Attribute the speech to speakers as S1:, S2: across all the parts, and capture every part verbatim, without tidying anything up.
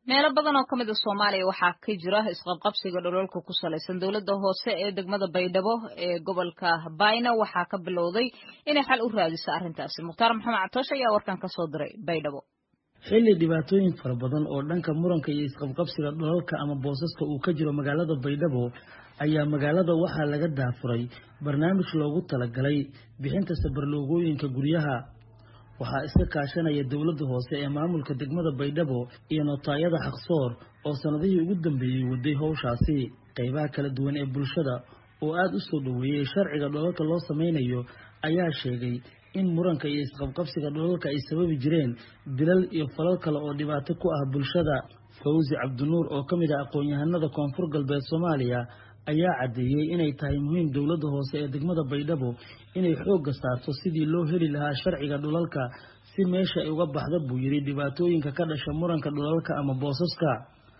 S1: meelo badan oo kamid ah Soomaaliya waxaa ka jira isqabqabsiga dhulalka ku saleysan dawladda hoose ee degmada Baydhabo ee gobolka Bayna waxaa ka bilowday inay xal u raadiso arrintaasi. Mukhtaar Maxamed Catoosh ayaa warkan ka soo diray Baydhabo.
S2: xilli dhibaatooyin fara badan oo dhanka muranka iyo isqabqabsiga dhulalka ama boosaska uu ka jiro magaalada Baydhabo ayaa magaalada waxaa laga daafuray barnaamij loogu talagalay bixinta sabarloogooyinka guryaha. waxaa iska kaashanaya dawladda hoose ee maamulka degmada Baydhabo iyo notaayada Xaqsoor oo sanadihii ugu dambeeyay waday hawshaasi. qaybaha kala duwan ee bulshada oo aad u soo dhaweeyay sharciga dhulalka loo sameynayo ayaa sheegay in muranka iyo isqabqabsiga dhulalka ay sababi jireen dilal iyo falal kale oo dhibaato ku ah bulshada. Fawzi Cabdinuur oo kamid ah aqoon-yahanada Koonfur Galbeed Soomaaliya ayaa cadeeyay inay tahay muhiim dawladda hoose ee degmada Baydhabo inay xoog saarto sidii loo heli lahaa sharciga dhulalka si meesha ay uga baxdo buu yiri dhibaatooyinka ka dhasha muranka dhulalka ama boosaska.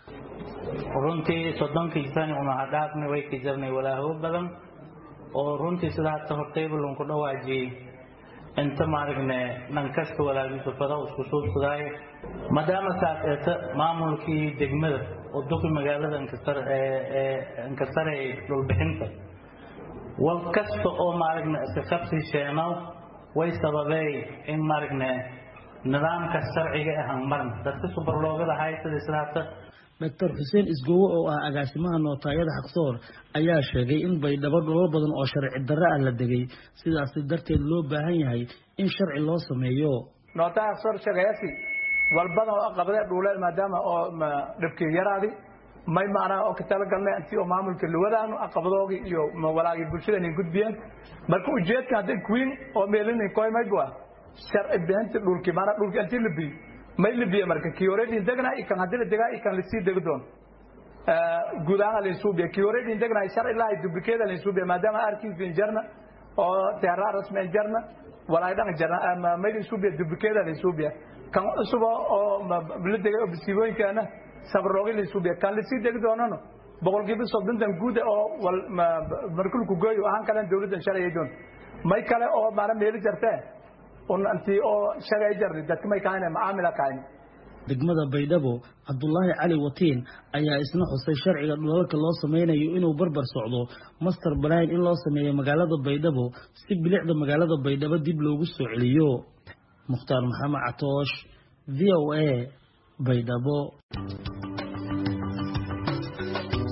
S3: runtii soddonkii sano uma hadhaafnay way ka jirnay walaaho badan oo runtii sidaa horteebulun ku dhawaajiyay inta maarigne nan kasta walaagiisu fada isku suubsaday maadaama saacada maamulkii degmada oo duqi magaalada inkasar ee inkasar ee dhul bixinta wal kasta oo maarigne iska qabsi sheeno way sababay in maarigne nidaamka sharciga ah maran dadka subarloogada haysta islaata.
S2: Doctor Hussein Isgowo oo ah agaasimaha notaayada Xaqsoor ayaa sheegay in Baydhabo dhulal badan oo sharci darro ah la degay sidaas darteed loo baahan yahay in sharci loo sameeyo.
S4: notaayada Xaqsoor shaqaysi walbada oo qabada dhulal maadaama oo dhibkii yaraadi may maana oo ka talagalnay intii oo maamulka luwadaanu aqabadoogi iyo walaagi bulshada in gudbiyeen marka ujeedka hadii queen oo meelin koy may bua sharci bixinta dhulkii maana dhulkii intii la biyo may libiya marka kiyoreedin degna ikan hadii la degaa ikan la sii degi doon ee gudaha la suubiya kiyoreedin degna sharci la dubikeeda la suubiya maadaama arkiis bin jarna oo teerar rasmi jarna walaay dhan jarna ama may la suubiya dubikeeda la suubiya kan suba oo la degay oo bisiibooyinkaana sabroogi la suubiya kan la sii degi doonano boqolkiiba soddon guud oo wal markuu ku gooyo ahaan kale dawladda sharci doon may kale oo maana meel jartay on anti oo shaqay jarri dadka may kaanay maamila kaanay.
S2: degmada Baydhabo Cabdullaahi Cali Watiin ayaa isna xusay sharciga dhulalka loo sameynayo inuu barbar socdo master plan in loo sameeyo magaalada Baydhabo si bilicda magaalada Baydhabo dib loogu soo celiyo. Mukhtaar Maxamed Catoosh V O A Baydhabo.